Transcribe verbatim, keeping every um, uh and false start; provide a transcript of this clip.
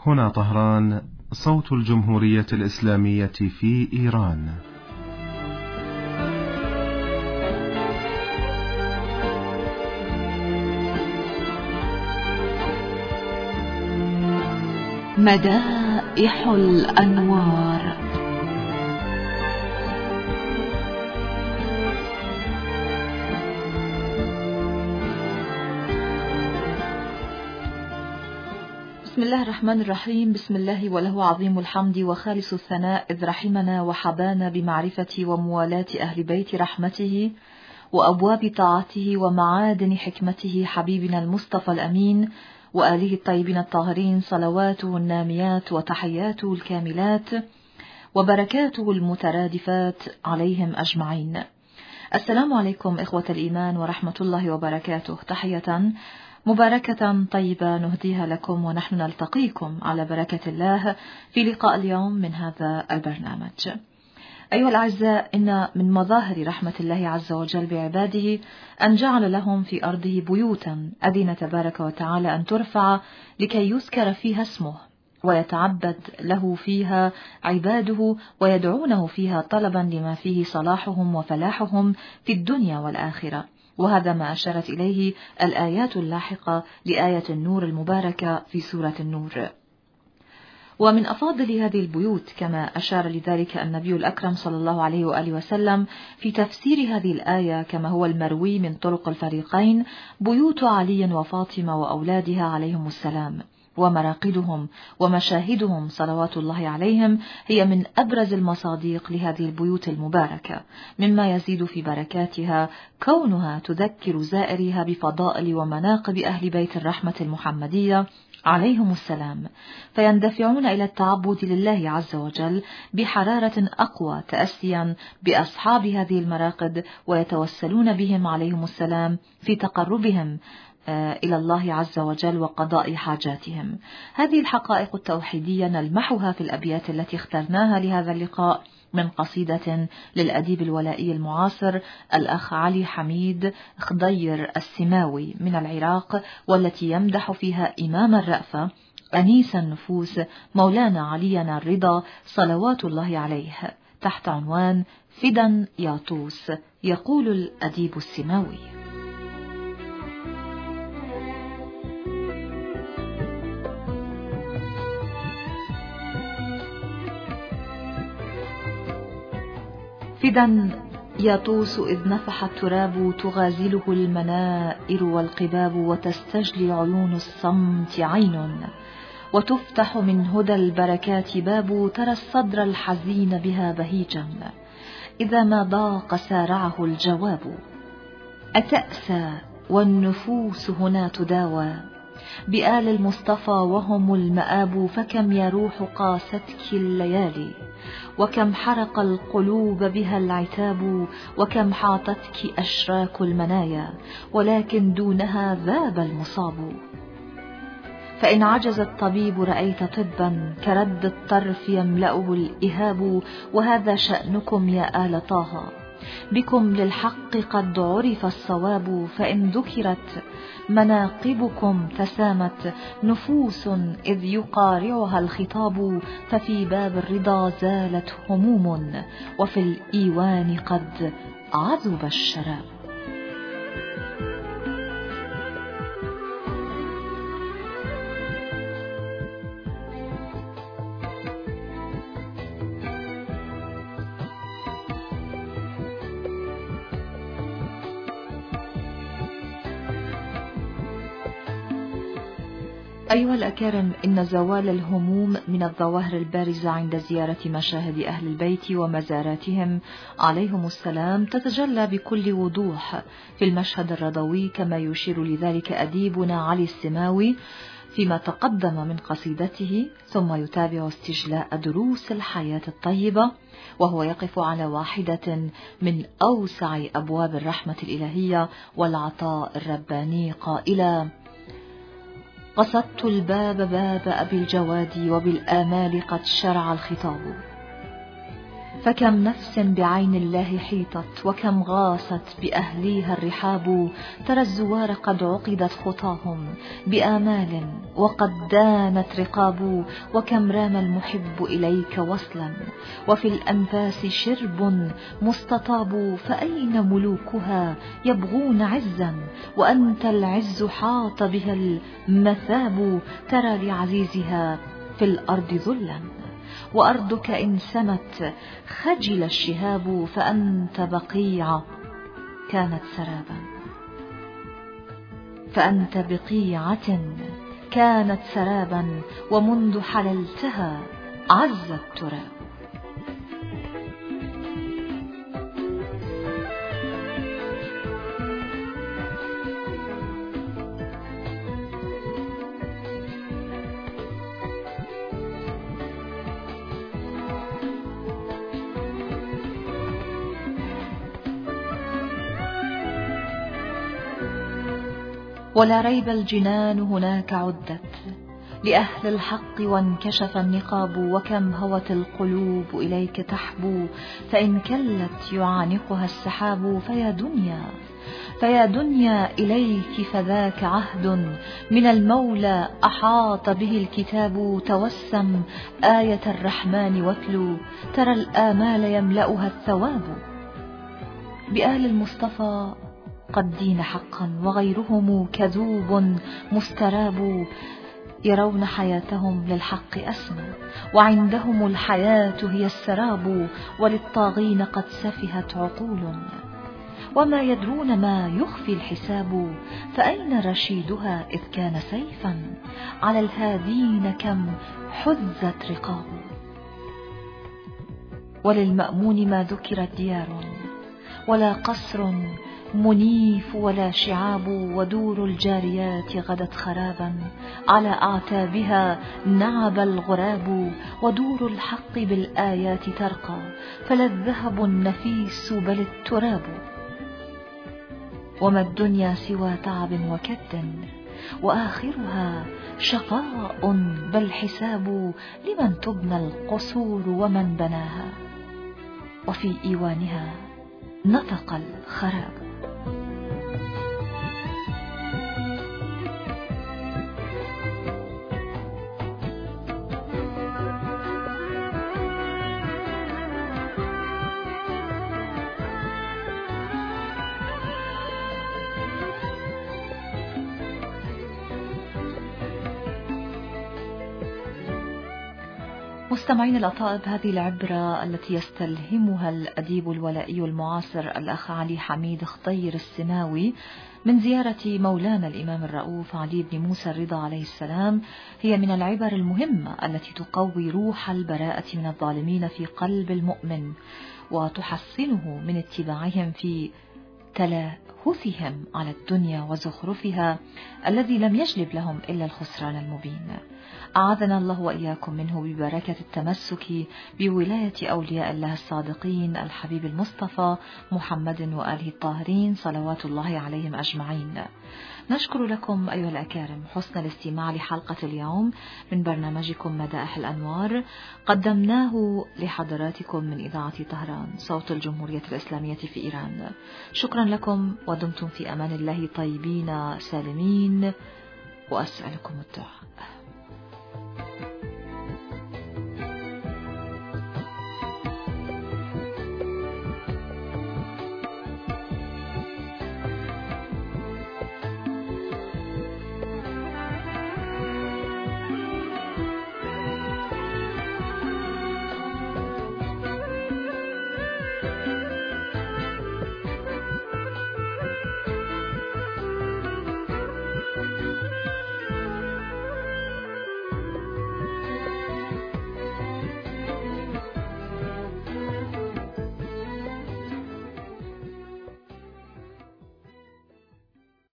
هنا طهران، صوت الجمهورية الإسلامية في إيران. مدائح الأنوار. بسم الله الرحمن الرحيم. بسم الله وله عظيم الحمد وخالص الثناء، إذ رحمنا وحبانا بمعرفة وموالاة أهل بيت رحمته وأبواب طاعته ومعادن حكمته حبيبنا المصطفى الأمين وآله الطيبين الطاهرين، صلواته الناميات وتحياته الكاملات وبركاته المترادفات عليهم أجمعين. السلام عليكم إخوة الإيمان ورحمة الله وبركاته، تحية مباركة طيبة نهديها لكم ونحن نلتقيكم على بركة الله في لقاء اليوم من هذا البرنامج. أيها الأعزاء، إن من مظاهر رحمة الله عز وجل بعباده أن جعل لهم في أرضه بيوتا أذن تبارك وتعالى أن ترفع لكي يذكر فيها اسمه ويتعبد له فيها عباده ويدعونه فيها طلبا لما فيه صلاحهم وفلاحهم في الدنيا والآخرة، وهذا ما أشارت إليه الآيات اللاحقة لآية النور المباركة في سورة النور. ومن أفاضل هذه البيوت كما أشار لذلك النبي الأكرم صلى الله عليه وآله وسلم في تفسير هذه الآية كما هو المروي من طرق الفريقين، بيوت علي وفاطمة وأولادها عليهم السلام، ومراقدهم ومشاهدهم صلوات الله عليهم هي من أبرز المصادق لهذه البيوت المباركة، مما يزيد في بركاتها كونها تذكر زائرها بفضائل ومناقب أهل بيت الرحمة المحمدية عليهم السلام، فيندفعون إلى التعبد لله عز وجل بحرارة أقوى تأسيا بأصحاب هذه المراقد، ويتوسلون بهم عليهم السلام في تقربهم إلى الله عز وجل وقضاء حاجاتهم. هذه الحقائق التوحيدية نلمحها في الأبيات التي اخترناها لهذا اللقاء من قصيدة للأديب الولائي المعاصر الأخ علي حميد خضير السماوي من العراق، والتي يمدح فيها إمام الرأفة أنيس النفوس مولانا علينا الرضا صلوات الله عليه، تحت عنوان فدا يا طوس. يقول الأديب السماوي: فدا يطوس إذ نفح التراب تغازله المنائر والقباب، وتستجلي عيون الصمت عين، وتفتح من هدى البركات باب، ترى الصدر الحزين بها بهيجا إذا ما ضاق سارعه الجواب. أتأسى والنفوس هنا تداوى بآل المصطفى وهم المآب، فكم يروح قاستك الليالي، وكم حرق القلوب بها العتاب، وكم حاطتك أشراك المنايا، ولكن دونها ذاب المصاب. فإن عجز الطبيب رأيت طبا كرد الطرف يملأه الإهاب، وهذا شأنكم يا آل طه، بكم للحق قد عرف الصواب. فإن ذكرت مناقبكم تسامت نفوس إذ يقارعها الخطاب، ففي باب الرضا زالت هموم، وفي الإيوان قد عذب الشراب. أيها الأكارم، إن زوال الهموم من الظواهر البارزة عند زيارة مشاهد أهل البيت ومزاراتهم عليهم السلام تتجلى بكل وضوح في المشهد الرضوي، كما يشير لذلك أديبنا علي السماوي فيما تقدم من قصيدته، ثم يتابع استجلاء دروس الحياة الطيبة وهو يقف على واحدة من أوسع أبواب الرحمة الإلهية والعطاء الرباني قائلا: قصدت الباب باب أبي الجواد، وبالآمال قد شرع الخطاب. فكم نفس بعين الله حيطت، وكم غاصت بأهليها الرحاب. ترى الزوار قد عقدت خطاهم بآمال وقد دانت رقاب. وكم رام المحب إليك وصلا، وفي الأنفاس شرب مستطاب. فأين ملوكها يبغون عزا، وأنت العز حاط بها المثاب. ترى لعزيزها في الأرض ذلا، وأرضك إن سمت خجل الشهاب. فأنت بقيعة كانت سرابا، فأنت بقيعة كانت سرابا، ومنذ حللتها عز التراب. ولا ريب الجنان هناك عدت لأهل الحق، وانكشف النقاب. وكم هوت القلوب إليك تحبو، فإن كلت يعانقها السحاب. فيا دنيا فيا دنيا إليك فذاك عهد من المولى أحاط به الكتاب. توسم آية الرحمن واتلو، ترى الآمال يملأها الثواب. بآل المصطفى قد دين حقا، وغيرهم كذوب مستراب. يرون حياتهم للحق أسمى، وعندهم الحياة هي السراب. وللطاغين قد سفهت عقول، وما يدرون ما يخفي الحساب. فأين رشيدها إذ كان سيفا، على الهادين كم حزت رقاب. وللمأمون ما ذكرت ديار، ولا قصر منيف ولا شعاب. ودور الجاريات غدت خرابا، على أعتابها نعب الغراب. ودور الحق بالآيات ترقى، فلا الذهب النفيس بل التراب. وما الدنيا سوى تعب وكد، وآخرها شقاء بل حساب. لمن تبنى القصور ومن بناها، وفي إيوانها نطق الخراب. مستمعين الأطائب، هذه العبرة التي يستلهمها الأديب الولائي المعاصر الأخ علي حميد خطير السماوي من زيارة مولانا الإمام الرؤوف علي بن موسى الرضا عليه السلام، هي من العبر المهمة التي تقوي روح البراءة من الظالمين في قلب المؤمن، وتحصنه من اتباعهم في تلاهثهم على الدنيا وزخرفها الذي لم يجلب لهم إلا الخسران المبين. أعاذنا الله وإياكم منه ببركة التمسك بولاية أولياء الله الصادقين الحبيب المصطفى محمد وآله الطاهرين صلوات الله عليهم أجمعين. نشكر لكم أيها الأكارم حسن الاستماع لحلقة اليوم من برنامجكم مدائح الأنوار، قدمناه لحضراتكم من إذاعة طهران صوت الجمهورية الإسلامية في إيران. شكرا لكم، ودمتم في أمان الله طيبين سالمين، وأسألكم الدعاء.